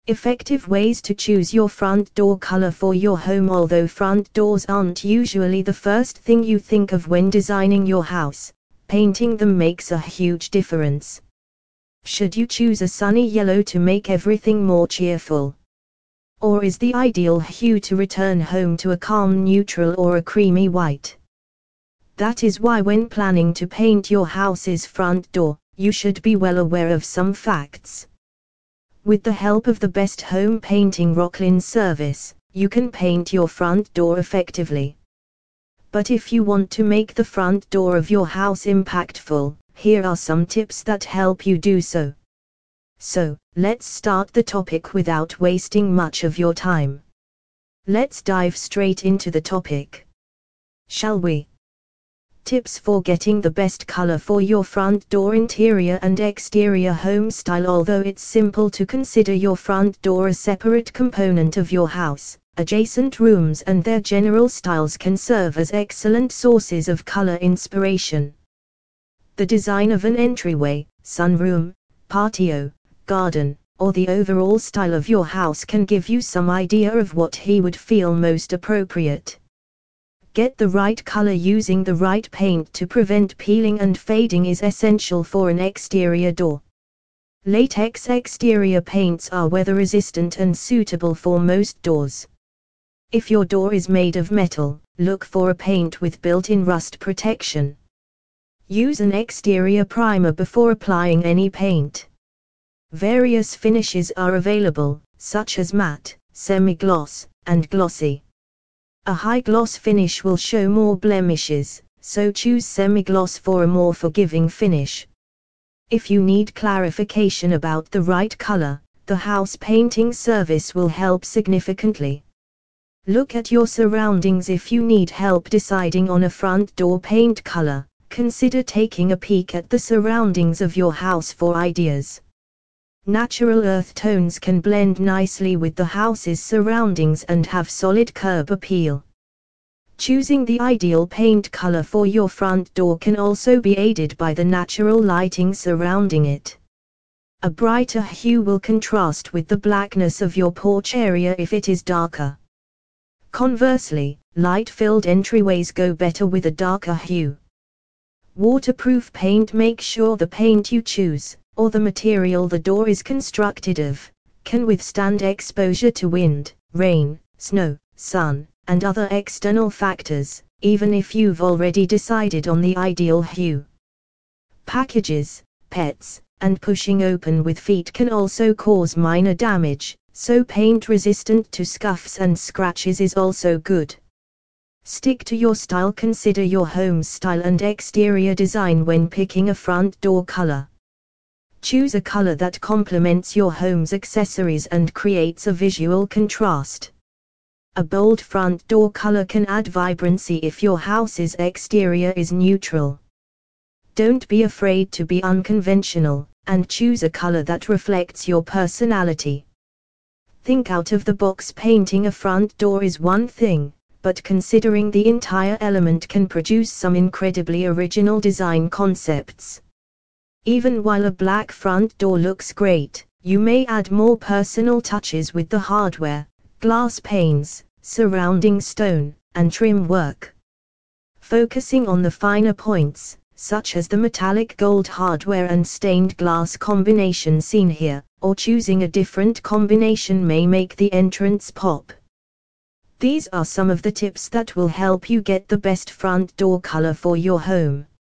Effective ways to choose your front door color for your home. Although front doors aren't usually the first thing you think of when designing your house, painting them makes a huge difference. Should you choose a sunny yellow to make everything more cheerful? Or is the ideal hue to return home to a calm neutral or a creamy white? That is why when planning to paint your house's front door, you should be well aware of some facts. With the help of the best home painting Rocklin service, you can paint your front door effectively. But if you want to make the front door of your house impactful, here are some tips that help you do so. So, let's start the topic without wasting much of your time. Let's dive straight into the topic. Shall we? Tips for getting the best color for your front door interior and exterior home style. Although it's simple to consider your front door a separate component of your house, adjacent rooms and their general styles can serve as excellent sources of color inspiration. The design of an entryway, sunroom, patio, garden, or the overall style of your house can give you some idea of what he would feel most appropriate. Get the right color using the right paint to prevent peeling and fading is essential for an exterior door. Latex exterior paints are weather resistant and suitable for most doors. If your door is made of metal, look for a paint with built-in rust protection. Use an exterior primer before applying any paint. Various finishes are available, such as matte, semi-gloss, and glossy. A high gloss finish will show more blemishes, so choose semi-gloss for a more forgiving finish. If you need clarification about the right color, the house painting service will help significantly. Look at your surroundings. If you need help deciding on a front door paint color, consider taking a peek at the surroundings of your house for ideas. Natural earth tones can blend nicely with the house's surroundings and have solid curb appeal. Choosing the ideal paint color for your front door can also be aided by the natural lighting surrounding it. A brighter hue will contrast with the blackness of your porch area if it is darker. Conversely, light-filled entryways go better with a darker hue. Waterproof paint. Make sure the paint you choose, or the material the door is constructed of, can withstand exposure to wind, rain, snow, sun, and other external factors, even if you've already decided on the ideal hue. Packages, pets, and pushing open with feet can also cause minor damage, so paint resistant to scuffs and scratches is also good. Stick to your style. Consider your home's style and exterior design when picking a front door color. Choose a color that complements your home's accessories and creates a visual contrast. A bold front door color can add vibrancy if your house's exterior is neutral. Don't be afraid to be unconventional, and choose a color that reflects your personality. Think out of the box. Painting a front door is one thing, but considering the entire element can produce some incredibly original design concepts. Even while a black front door looks great, you may add more personal touches with the hardware, glass panes, surrounding stone, and trim work. Focusing on the finer points, such as the metallic gold hardware and stained glass combination seen here, or choosing a different combination may make the entrance pop. These are some of the tips that will help you get the best front door color for your home.